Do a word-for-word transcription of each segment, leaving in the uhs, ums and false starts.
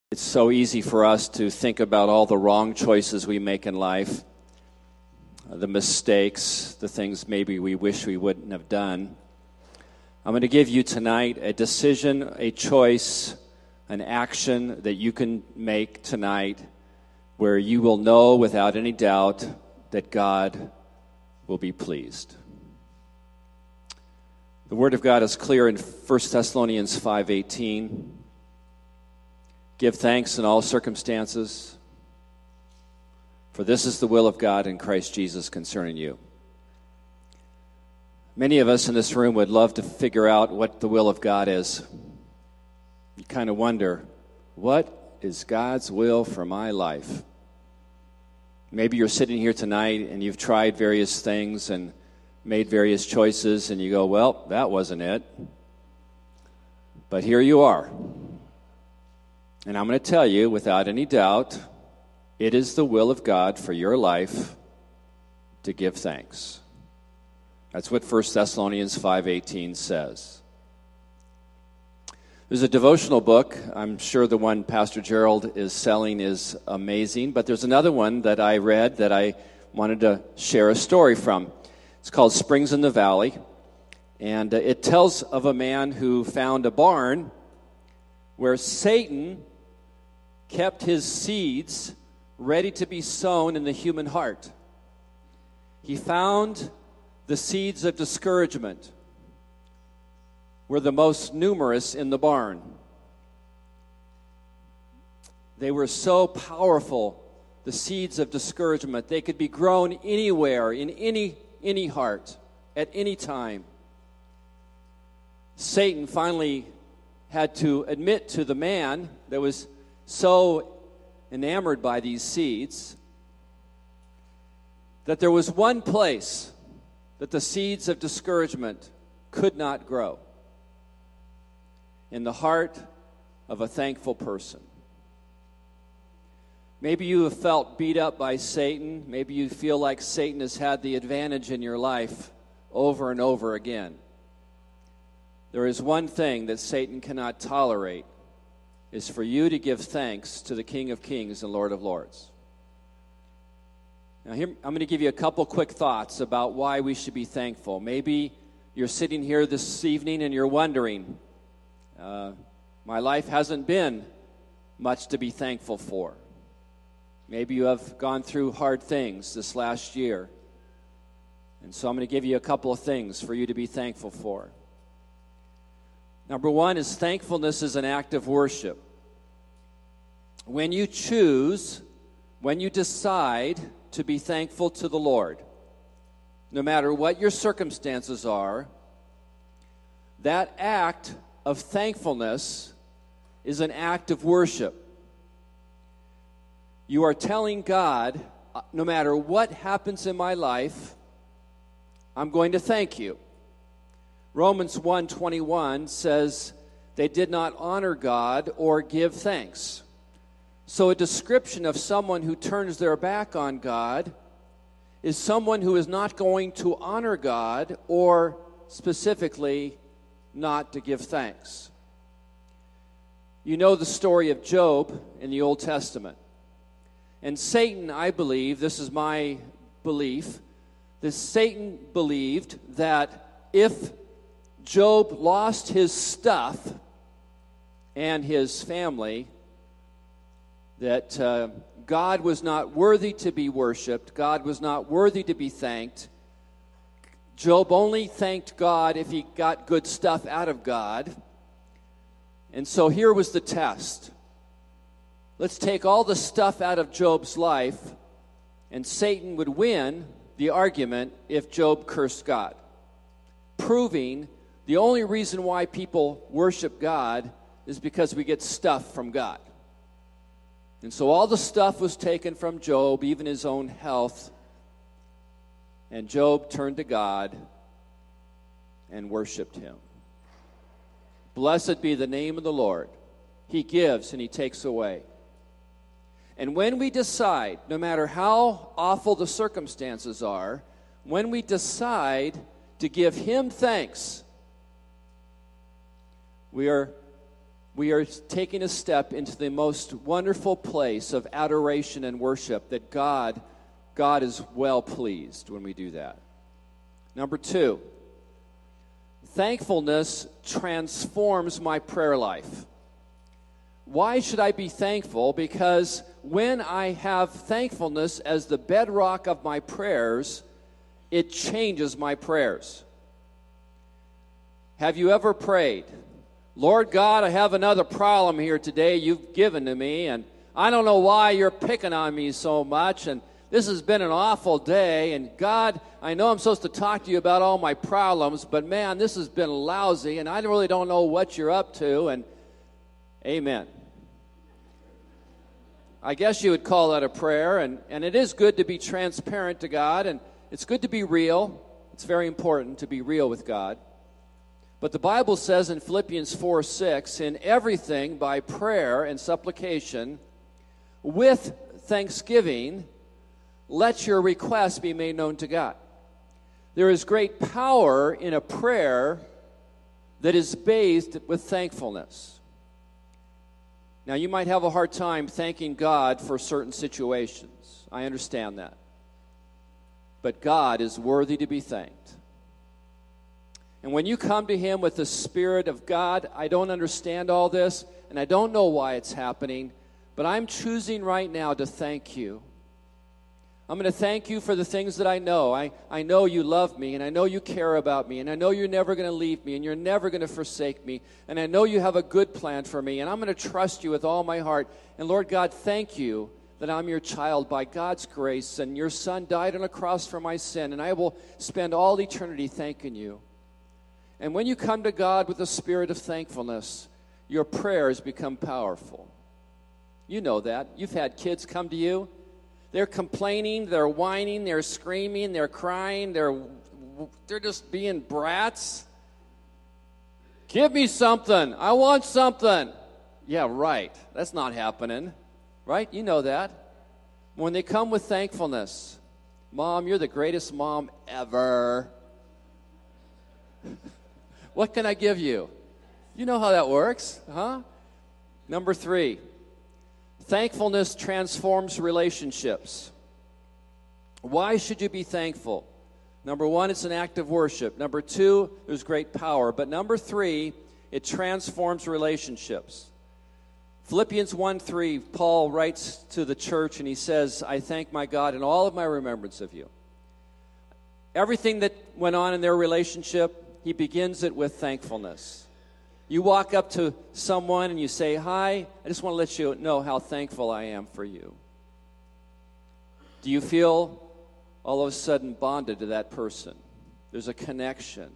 It's so easy for us to think about all the wrong choices we make in life, the mistakes, the things maybe we wish we wouldn't have done. I'm going to give you tonight a decision, a choice, an action that you can make tonight where you will know without any doubt that God will be pleased. The Word of God is clear in First Thessalonians five eighteen. Give thanks in all circumstances, for this is the will of God in Christ Jesus concerning you. Many of us in this room would love to figure out what the will of God is. You kind of wonder, what is God's will for my life? Maybe you're sitting here tonight and you've tried various things and made various choices, and you go, well, that wasn't it. But here you are. And I'm going to tell you, without any doubt, it is the will of God for your life to give thanks. That's what First Thessalonians five eighteen says. There's a devotional book. I'm sure the one Pastor Gerald is selling is amazing, but there's another one that I read that I wanted to share a story from. It's called Springs in the Valley, and it tells of a man who found a barn where Satan kept his seeds ready to be sown in the human heart. He found the seeds of discouragement were the most numerous in the barn. They were so powerful, the seeds of discouragement. They could be grown anywhere, in any, any heart, at any time. Satan finally had to admit to the man that was so enamored by these seeds that there was one place that the seeds of discouragement could not grow: in the heart of a thankful person. Maybe you have felt beat up by Satan. Maybe you feel like Satan has had the advantage in your life over and over again. There is one thing that Satan cannot tolerate, is for you to give thanks to the King of Kings and Lord of Lords. Now, here, I'm going to give you a couple quick thoughts about why we should be thankful. Maybe you're sitting here this evening and you're wondering, uh, my life hasn't been much to be thankful for. Maybe you have gone through hard things this last year. And so I'm going to give you a couple of things for you to be thankful for. Number one is thankfulness is an act of worship. When you choose, when you decide to be thankful to the Lord, no matter what your circumstances are, that act of thankfulness is an act of worship. You are telling God, no matter what happens in my life, I'm going to thank you. Romans one twenty-one says they did not honor God or give thanks. So a description of someone who turns their back on God is someone who is not going to honor God or specifically not to give thanks. You know the story of Job in the Old Testament. And Satan, I believe, this is my belief, that Satan believed that if Job lost his stuff and his family, that uh, God was not worthy to be worshiped, God was not worthy to be thanked. Job only thanked God if he got good stuff out of God. And so here was the test. Let's take all the stuff out of Job's life, and Satan would win the argument if Job cursed God, proving the only reason why people worship God is because we get stuff from God. And so all the stuff was taken from Job, even his own health. And Job turned to God and worshiped him. Blessed be the name of the Lord. He gives and he takes away. And when we decide, no matter how awful the circumstances are, when we decide to give him thanks, we are we are taking a step into the most wonderful place of adoration and worship that God, God is well pleased when we do that. Number two, thankfulness transforms my prayer life. Why should I be thankful? Because when I have thankfulness as the bedrock of my prayers, it changes my prayers. Have you ever prayed, Lord God, I have another problem here today you've given to me, and I don't know why you're picking on me so much, and this has been an awful day, and God, I know I'm supposed to talk to you about all my problems, but man, this has been lousy, and I really don't know what you're up to, and amen. I guess you would call that a prayer, and, and it is good to be transparent to God, and it's good to be real. It's very important to be real with God. But the Bible says in Philippians four six, in everything by prayer and supplication, with thanksgiving, let your requests be made known to God. There is great power in a prayer that is bathed with thankfulness. Now, you might have a hard time thanking God for certain situations. I understand that. But God is worthy to be thanked. And when you come to Him with the Spirit of God, I don't understand all this, and I don't know why it's happening, but I'm choosing right now to thank you. I'm going to thank you for the things that I know. I, I know you love me, and I know you care about me, and I know you're never going to leave me, and you're never going to forsake me, and I know you have a good plan for me, and I'm going to trust you with all my heart. And Lord God, thank you that I'm your child by God's grace, and your Son died on a cross for my sin, and I will spend all eternity thanking you. And when you come to God with a spirit of thankfulness, your prayers become powerful. You know that. You've had kids come to you. They're complaining, they're whining, they're screaming, they're crying, they're they're just being brats. Give me something. I want something. Yeah, right. That's not happening. Right? You know that. When they come with thankfulness, Mom, you're the greatest mom ever. What can I give you? You know how that works, huh? Number three. Thankfulness transforms relationships. Why should you be thankful? Number one, it's an act of worship. Number two, there's great power. But number three, it transforms relationships. Philippians one three, Paul writes to the church and he says, I thank my God in all of my remembrance of you. Everything that went on in their relationship, he begins it with thankfulness. You walk up to someone and you say, hi, I just want to let you know how thankful I am for you. Do you feel all of a sudden bonded to that person? There's a connection.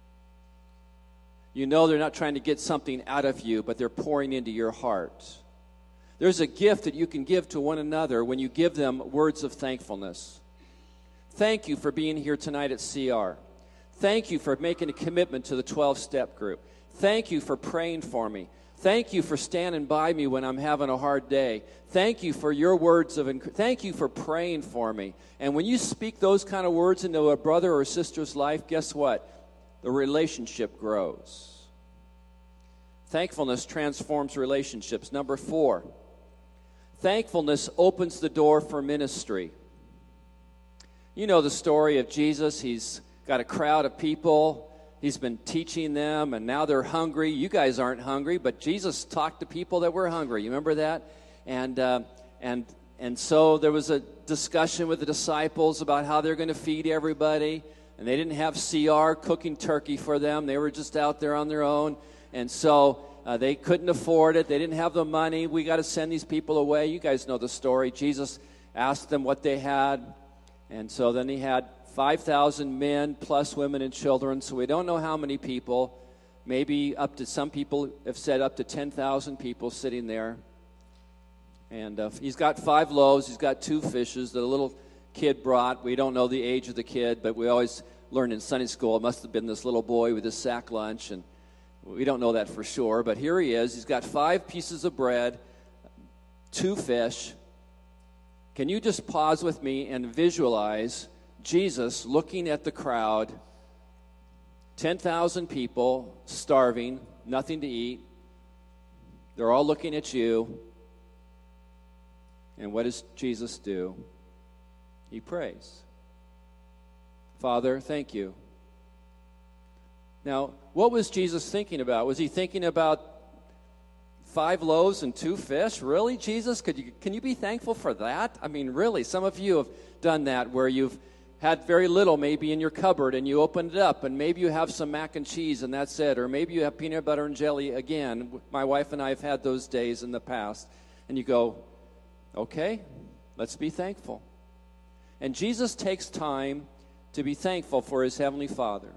You know they're not trying to get something out of you, but they're pouring into your heart. There's a gift that you can give to one another when you give them words of thankfulness. Thank you for being here tonight at C R. Thank you for making a commitment to the twelve-step group. Thank you for praying for me. Thank you for standing by me when I'm having a hard day. Thank you for your words of encouragement. Thank you for praying for me. And when you speak those kind of words into a brother or sister's life, guess what? The relationship grows. Thankfulness transforms relationships. Number four, thankfulness opens the door for ministry. You know the story of Jesus. He's got a crowd of people. He's been teaching them, and now they're hungry. You guys aren't hungry, but Jesus talked to people that were hungry. You remember that? And uh, and and so there was a discussion with the disciples about how they're going to feed everybody, and they didn't have C R cooking turkey for them. They were just out there on their own, and so uh, they couldn't afford it. They didn't have the money. We got to send these people away. You guys know the story. Jesus asked them what they had, and so then he had five thousand men plus women and children, so we don't know how many people. Maybe up to, some people have said up to ten thousand people sitting there. And uh, he's got five loaves, he's got two fishes that a little kid brought. We don't know the age of the kid, but we always learned in Sunday school it must have been this little boy with his sack lunch, and we don't know that for sure. But here he is, he's got five pieces of bread, two fish. Can you just pause with me and visualize Jesus looking at the crowd, ten thousand people, starving, nothing to eat. They're all looking at you. And what does Jesus do? He prays. Father, thank you. Now, what was Jesus thinking about? Was he thinking about five loaves and two fish? Really, Jesus? Could you, can you be thankful for that? I mean, really, some of you have done that where you've had very little maybe in your cupboard and you opened it up and maybe you have some mac and cheese and that's it. Or maybe you have peanut butter and jelly again. My wife and I have had those days in the past. And you go, okay, let's be thankful. And Jesus takes time to be thankful for his Heavenly Father.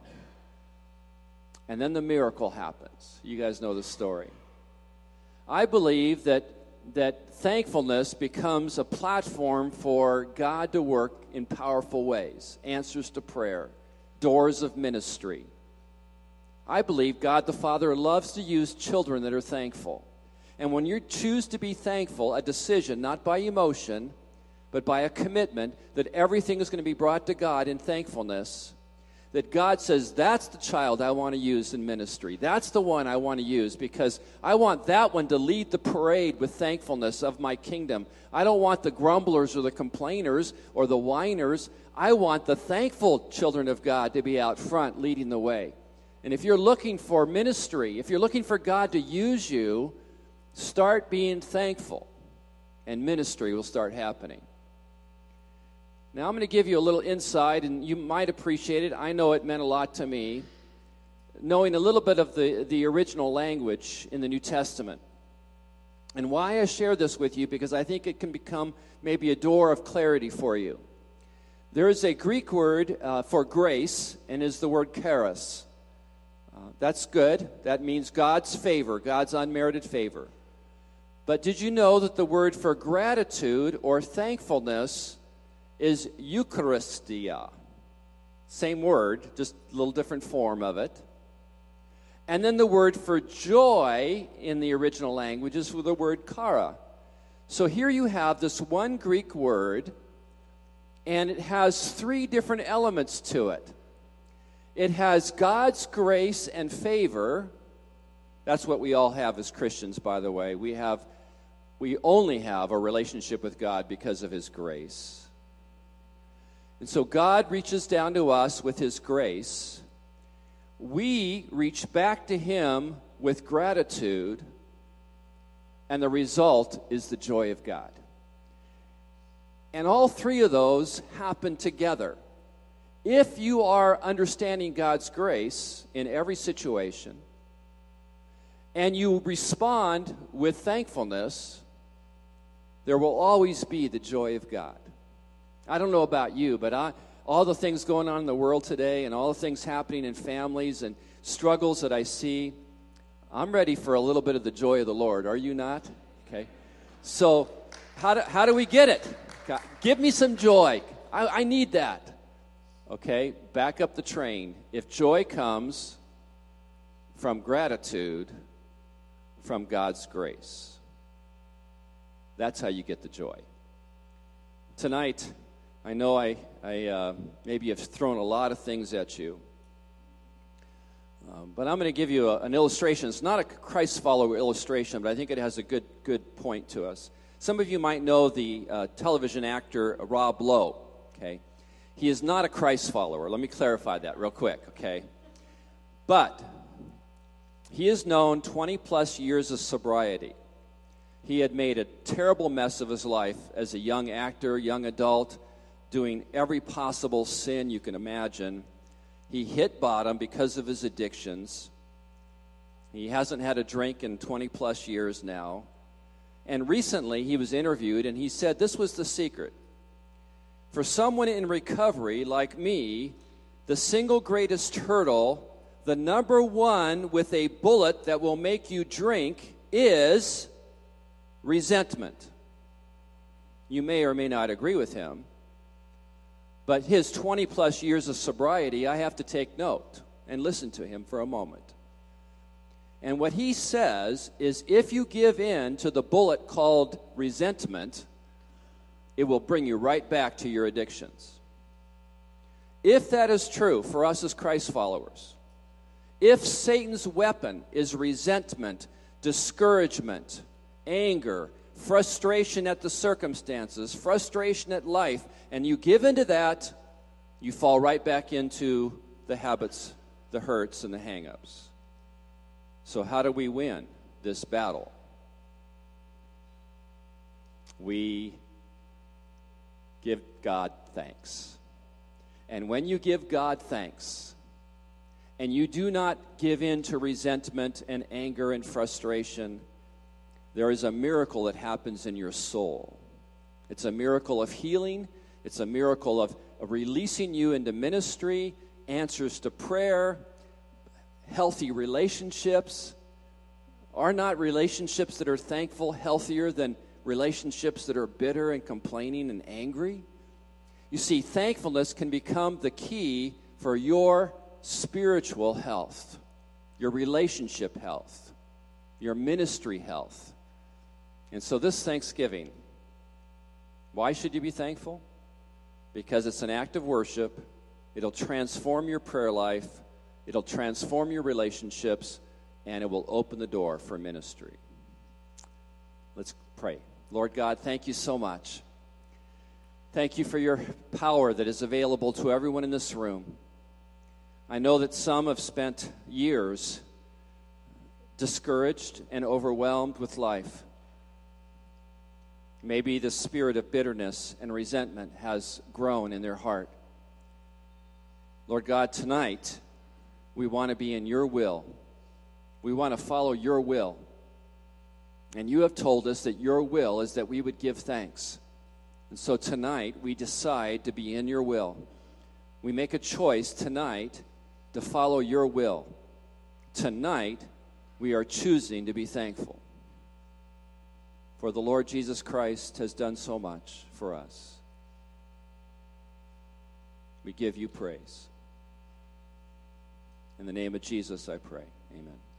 And then the miracle happens. You guys know the story. I believe that that thankfulness becomes a platform for God to work in powerful ways. Answers to prayer, doors of ministry. I believe God the Father loves to use children that are thankful. And when you choose to be thankful, a decision, not by emotion, but by a commitment that everything is going to be brought to God in thankfulness, that God says, that's the child I want to use in ministry. That's the one I want to use because I want that one to lead the parade with thankfulness of my kingdom. I don't want the grumblers or the complainers or the whiners. I want the thankful children of God to be out front leading the way. And if you're looking for ministry, if you're looking for God to use you, start being thankful, and ministry will start happening. Now, I'm going to give you a little insight, and you might appreciate it. I know it meant a lot to me, knowing a little bit of the, the original language in the New Testament. And why I share this with you, because I think it can become maybe a door of clarity for you. There is a Greek word uh, for grace, and is the word charis. Uh, that's good. That means God's favor, God's unmerited favor. But did you know that the word for gratitude or thankfulness is Eucharistia? Same word, just a little different form of it. And then the word for joy in the original language is the word chara. So here you have this one Greek word, and it has three different elements to it. It has God's grace and favor. That's what we all have as Christians, by the way. We have, we only have a relationship with God because of his grace. And so God reaches down to us with his grace. We reach back to him with gratitude, and the result is the joy of God. And all three of those happen together. If you are understanding God's grace in every situation, and you respond with thankfulness, there will always be the joy of God. I don't know about you, but I, all the things going on in the world today and all the things happening in families and struggles that I see, I'm ready for a little bit of the joy of the Lord. Are you not? Okay. So how do, how do we get it? God, give me some joy. I, I need that. Okay, back up the train. If joy comes from gratitude, from God's grace, that's how you get the joy. Tonight, I know I, I uh, maybe have thrown a lot of things at you, um, but I'm going to give you a, an illustration. It's not a Christ follower illustration, but I think it has a good good point to us. Some of you might know the uh, television actor Rob Lowe. Okay, he is not a Christ follower. Let me clarify that real quick. Okay, but he has known twenty plus years of sobriety. He had made a terrible mess of his life as a young actor, young adult, doing every possible sin you can imagine. He hit bottom because of his addictions. He hasn't had a drink in twenty plus years now. And recently he was interviewed and he said this was the secret. For someone in recovery like me, the single greatest hurdle, the number one with a bullet that will make you drink is resentment. You may or may not agree with him, but his twenty plus years of sobriety, I have to take note and listen to him for a moment. And what he says is if you give in to the bullet called resentment, it will bring you right back to your addictions. If that is true for us as Christ followers, if Satan's weapon is resentment discouragement, anger, frustration at the circumstances, frustration at life, and you give into that, you fall right back into the habits, the hurts, and the hang-ups. So how do we win this battle? We give God thanks. And when you give God thanks, and you do not give in to resentment and anger and frustration, there is a miracle that happens in your soul. It's a miracle of healing. It's a miracle of, of releasing you into ministry, answers to prayer, healthy relationships. Are not relationships that are thankful healthier than relationships that are bitter and complaining and angry? You see, thankfulness can become the key for your spiritual health, your relationship health, your ministry health. And so this Thanksgiving, why should you be thankful? Because it's an act of worship. It'll transform your prayer life. It'll transform your relationships, and it will open the door for ministry. Let's pray. Lord God, thank you so much. Thank you for your power that is available to everyone in this room. I know that some have spent years discouraged and overwhelmed with life. Maybe the spirit of bitterness and resentment has grown in their heart. Lord God, tonight we want to be in your will. We want to follow your will. And you have told us that your will is that we would give thanks. And so tonight we decide to be in your will. We make a choice tonight to follow your will. Tonight we are choosing to be thankful. For the Lord Jesus Christ has done so much for us. We give you praise. In the name of Jesus, I pray. Amen.